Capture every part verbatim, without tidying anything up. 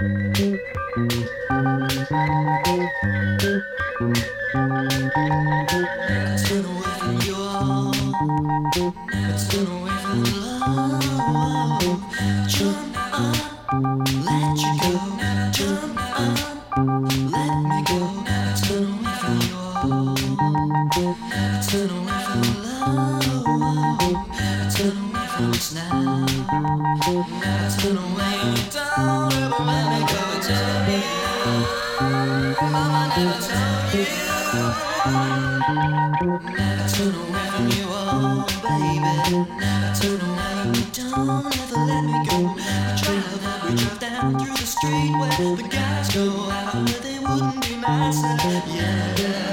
turn away from you all. Never turn away from love. Jump on, let you go. Jump on, let me go. Never turn away from you all. Never turn away from love. Never turn away from us now. Never turn away. Don't ever let me go. Tell me, Mama never told you. Never turn away from you, oh baby. Never turn away, don't ever let me go. We drive up, we drive down through the street where the guys go out, but they wouldn't be nice. Yeah, yeah.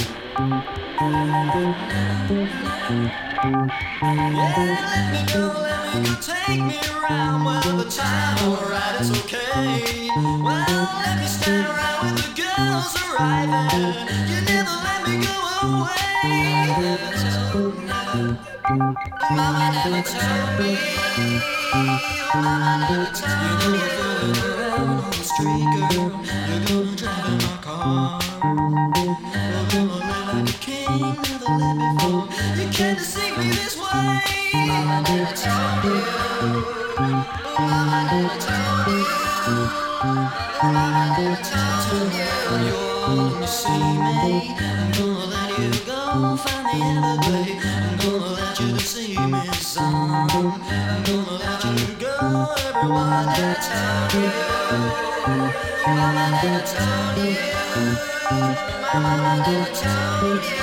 Yeah, let me go, let me go, take me around. Well, the time alright, it's okay. Well, let me stand around with the girls arriving. You never let me go away. Never told me. Mama never told me. Mama never told me. You're gonna follow around on the street, girl. You're gonna drive in my car. You're gonna live like a king, never let me fall. You can't deceive me this way. Mama never told you. Mama never told you. Mama never told you. You're when you see me, I'm gonna let you go, find the Everglade. I'm gonna let you deceive me some. I'm gonna let you go, everyone never told you. Mama never told you. Mama never told you.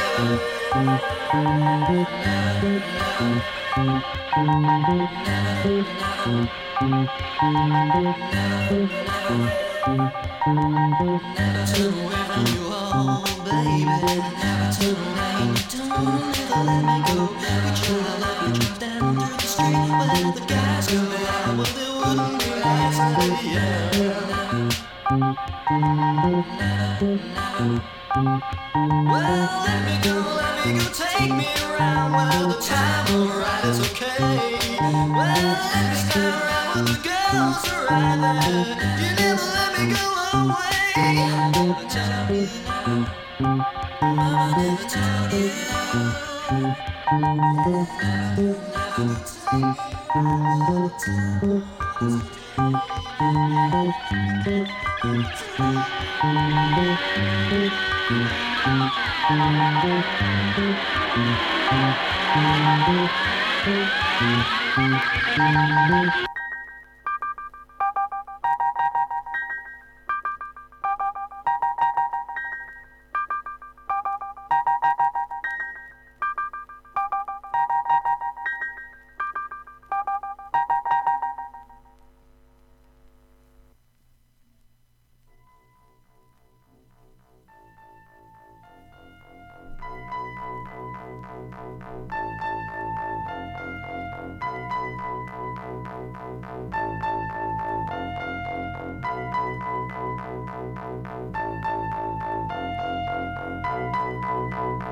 Never turn away from you, oh baby. Never turn away, don't ever let me go. We drive up, we drive down through the street where the guys go out, but they wouldn't be nice. Yeah. Well, let me go, let me go, take me around. Well, the time alright, it's okay. Well, let me stand around with the girls arriving. You never let me go away. Never tell me, Mama never told you. Never tell you.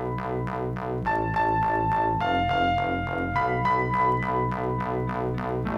Thank you.